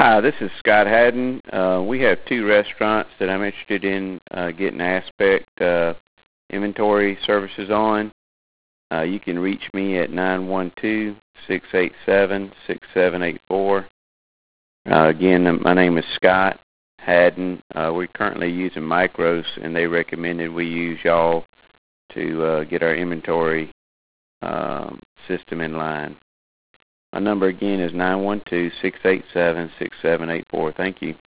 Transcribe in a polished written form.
Hi, this is Scott Haddon. We have two restaurants that I'm interested in getting Aspect inventory services on. You can reach me at 912-687-6784. Again, my name is Scott Haddon. We're currently using Micros, and they recommended we use y'all to get our inventory system in line. My number again is 912-687-6784. Thank you.